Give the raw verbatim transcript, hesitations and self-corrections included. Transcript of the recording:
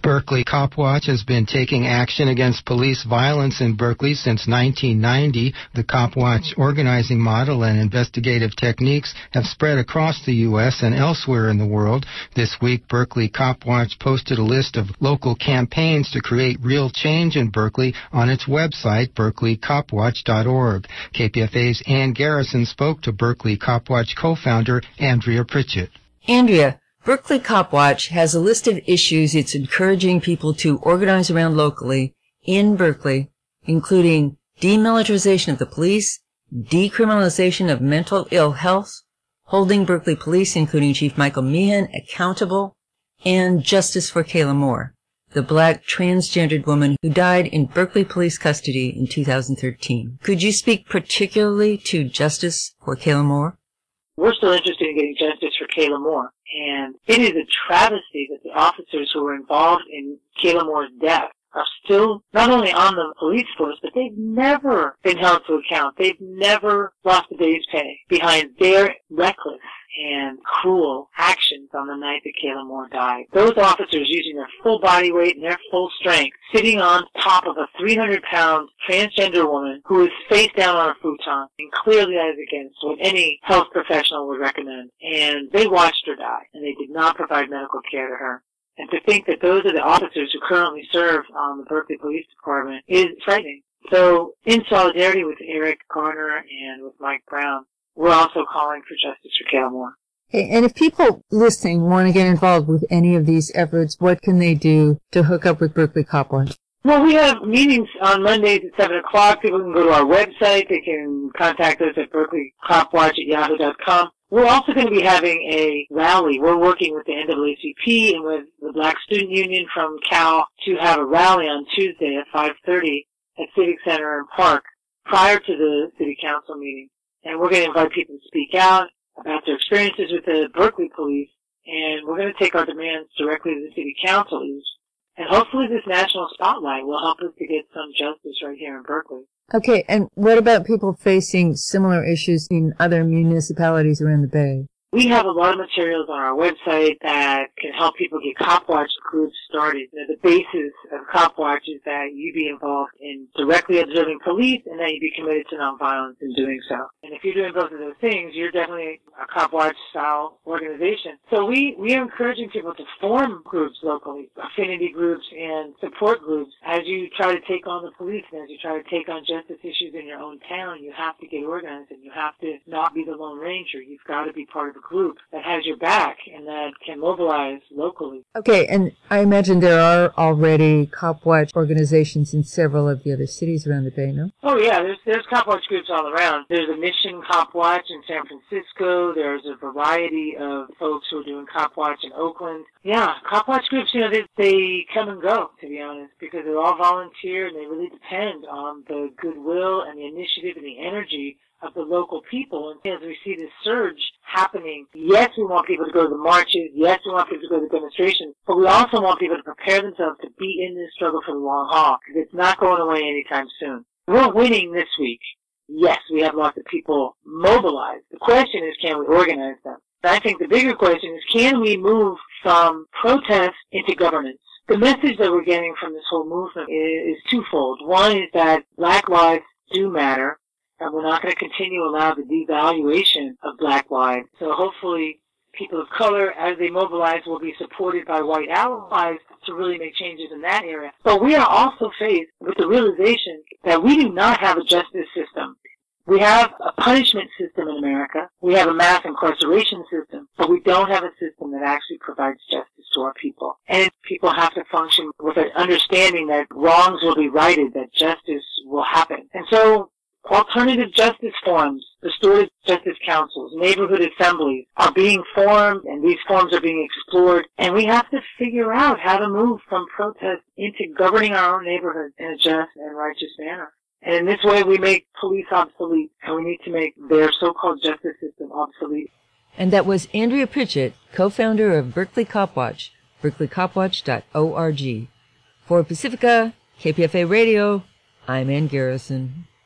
Berkeley Cop Watch has been taking action against police violence in Berkeley since nineteen ninety. The Cop Watch organizing model and investigative techniques have spread across the U S and elsewhere in the world. This week, Berkeley Cop Watch posted a list of local campaigns to create real change in Berkeley on its website, berkeley cop watch dot org. K P F A's Ann Garrison spoke to Berkeley Cop Watch co-founder Andrea Pritchett. Andrea, Berkeley Cop Watch has a list of issues it's encouraging people to organize around locally in Berkeley, including demilitarization of the police, decriminalization of mental ill health, holding Berkeley police, including Chief Michael Meehan, accountable, and justice for Kayla Moore, the black transgendered woman who died in Berkeley police custody in two thousand thirteen. Could you speak particularly to justice for Kayla Moore? We're still interested in getting justice for Kayla Moore. And it is a travesty that the officers who were involved in Kayla Moore's death are still not only on the police force, but they've never been held to account. They've never lost a day's pay behind their reckless and cruel actions on the night that Kayla Moore died. Those officers using their full body weight and their full strength, sitting on top of a three hundred pound transgender woman who is face down on a futon, and clearly that is against what any health professional would recommend. And they watched her die, and they did not provide medical care to her. And to think that those are the officers who currently serve on the Berkeley Police Department is frightening. So, in solidarity with Eric Garner and with Mike Brown, we're also calling for justice for Kayla Moore. Okay, and if people listening want to get involved with any of these efforts, what can they do to hook up with Berkeley Cop Watch? Well, we have meetings on Mondays at seven o'clock. People can go to our website. They can contact us at berkeley cop watch at yahoo dot com. We're also going to be having a rally. We're working with the N double A C P and with the Black Student Union from Cal to have a rally on Tuesday at five thirty at Civic Center and Park prior to the City Council meeting. And we're going to invite people to speak out about their experiences with the Berkeley police, and we're going to take our demands directly to the City Council. And hopefully this national spotlight will help us to get some justice right here in Berkeley. Okay, and what about people facing similar issues in other municipalities around the Bay? We have a lot of materials on our website that can help people get Cop Watch groups started. You know, the basis of Cop Watch is that you be involved in directly observing police and that you be committed to nonviolence in doing so. And if you're doing both of those things, you're definitely a Cop Watch style organization. So we, we are encouraging people to form groups locally, affinity groups and support groups. As you try to take on the police and as you try to take on justice issues in your own town, you have to get organized and you have to not be the Lone Ranger. You've got to be part of a group that has your back and that can mobilize locally. Okay, and I imagine there are already Cop Watch organizations in several of the other cities around the Bay, no? Oh yeah, there's there's Cop Watch groups all around. There's a Mission Cop Watch in San Francisco. There's a variety of folks who are doing Cop Watch in Oakland. Yeah, Cop Watch groups, you know, they, they come and go, to be honest, because they're all volunteer and they really depend on the goodwill and the initiative and the energy of the local people. And as we see this surge happening, yes, we want people to go to the marches, yes, we want people to go to the demonstrations, but we also want people to prepare themselves to be in this struggle for the long haul, because it's not going away anytime soon. We're winning this week. Yes, we have lots of people mobilized. The question is, can we organize them? And I think the bigger question is, can we move from protest into governance? The message that we're getting from this whole movement is, is twofold. One is that black lives do matter, and we're not going to continue to allow the devaluation of black lives. So hopefully people of color, as they mobilize, will be supported by white allies to really make changes in that area. But we are also faced with the realization that we do not have a justice system. We have a punishment system in America. We have a mass incarceration system, but we don't have a system that actually provides justice to our people. And people have to function with an understanding that wrongs will be righted, that justice will happen. And so alternative justice forums, restorative justice councils, neighborhood assemblies are being formed, and these forums are being explored. And we have to figure out how to move from protest into governing our own neighborhoods in a just and righteous manner. And in this way, we make police obsolete, and we need to make their so-called justice system obsolete. And that was Andrea Pritchett, co-founder of Berkeley Cop Watch, berkeley cop watch dot org. For Pacifica, K P F A Radio, I'm Ann Garrison.